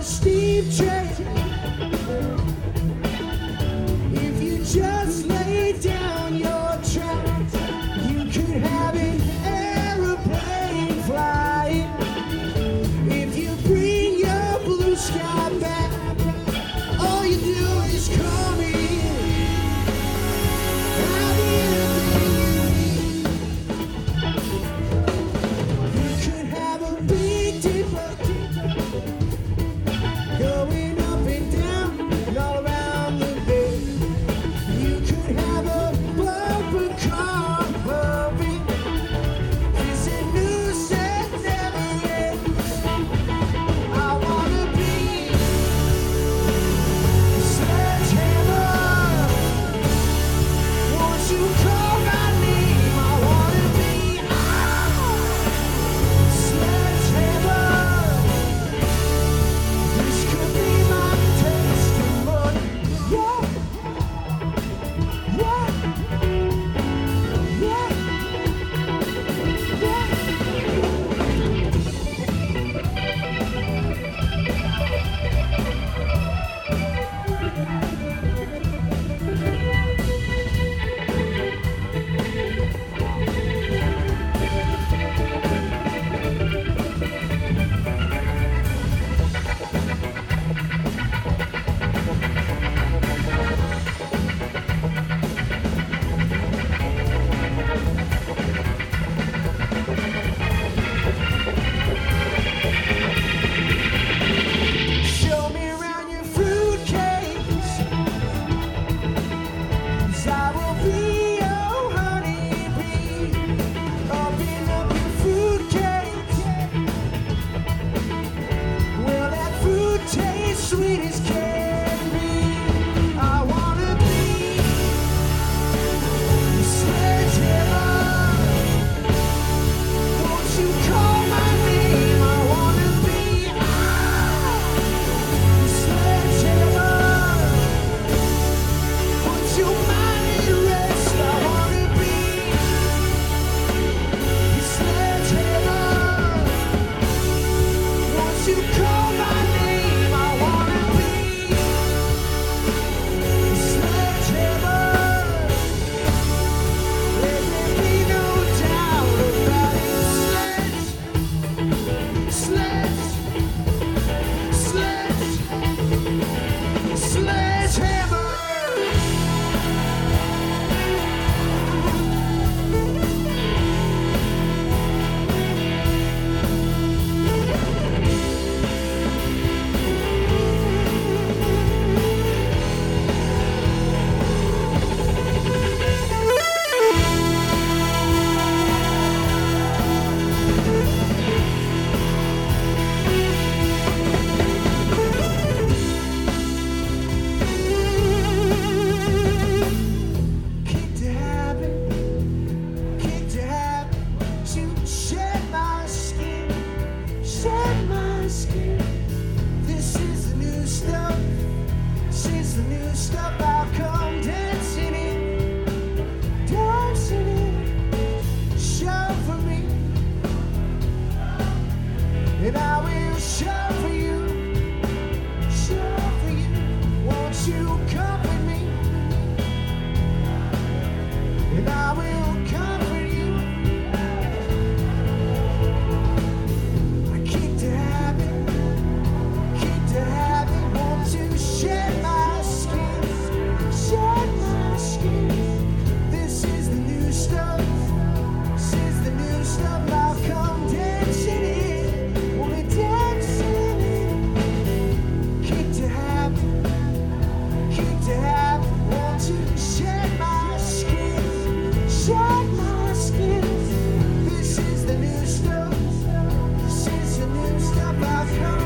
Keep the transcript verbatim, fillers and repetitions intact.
steep train. If you just lay down your tracks, you could have an aeroplane flying. If you bring your blue sky back, all you do is call me. I'll be everything you need. You could have a big dipper going up and down and all around the bay. You could have a bumper car bumping. It's a news that never ends. I wanna be a sledgehammer. Won't you call my name? I wanna be a sledgehammer. This could be my testimony. Yeah, yeah, yeah, yeah. Show me around your fruitcakes, 'cause I will be your honeybee. Open up your fruitcakes. Well, that fruit tastes sweet as can be. I wanna be a sledgehammer. Won't you call my name? I wanna be a sledgehammer. Put your mind at rest. I wanna be a sledgehammer. Won't you call my name? I wanna be a sledgehammer. Let there be no doubt about it. Sledge, sledge, sledge, sledgehammer. Kick to habit, kick to habit, to shed my skin, shed my skin. This is the new stuff, this is the new stuff. I'll come dancing in, dancing in. Show for me, and I will show for you, show for you. Won't you come with me? And I will comfort you. I kick to habit, kick to habit. Want to shed my skin, shed my skin. This is the new stuff, this is the new stuff. I'll come dancing in, wanna dancing in. Kick to habit, kick to habit. Want to shed my skin, shed my skin. This is the new stuff, this is the new stuff. I've come